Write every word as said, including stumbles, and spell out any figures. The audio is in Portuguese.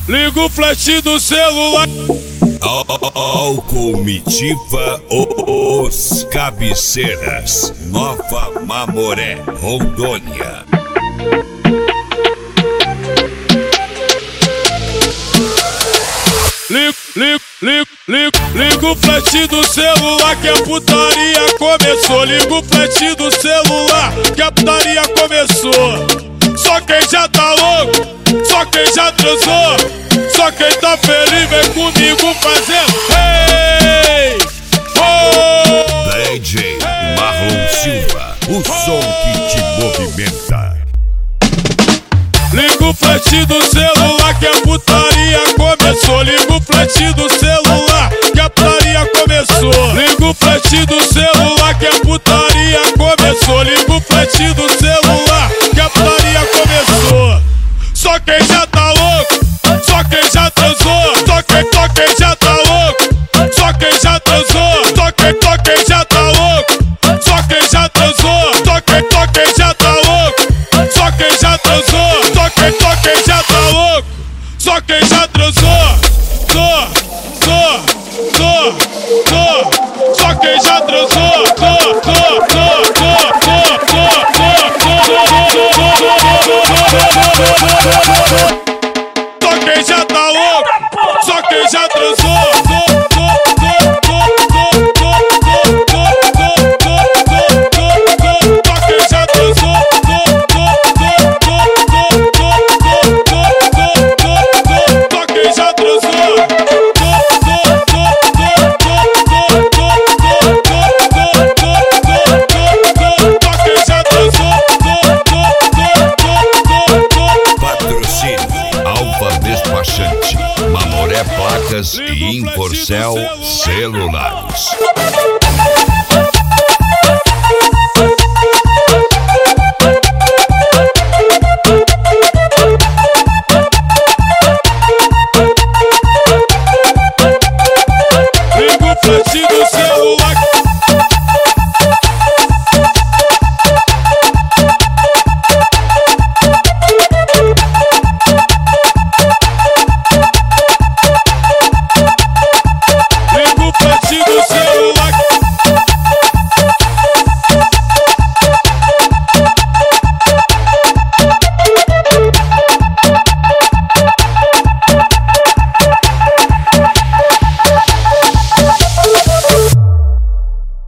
Liga o flash do celular. Ao Comitiva Os Cabeceiras, Nova Mamoré, Rondônia. Liga, liga, liga, liga, liga o flash do celular que a putaria começou. Liga o flash do celular que a putaria começou. Só quem já tá louco, só quem já transou, só quem tá feliz vem comigo fazendo hey, oh. D J Marlon Silva, o som que te movimenta. Liga o flash do celular que a putaria começou. Liga o flash do celular que a putaria começou. Liga o flash do celular que a putaria começou. Liga o flash do celular que a putaria começou. Só quem já tá louco, só quem já transou, só quem, só quem já tá louco, só quem já transou, só quem, só quem já tá louco, só quem já transou, só quem, só quem já tá louco, só quem já transou, só quem, só quem já tá louco, só quem já transou, só, só, só, só, só quem já transou, só, só, só, só, só, só quem já tá louco, só quem já transou. Mamoré Placas e Inforcel Celulares.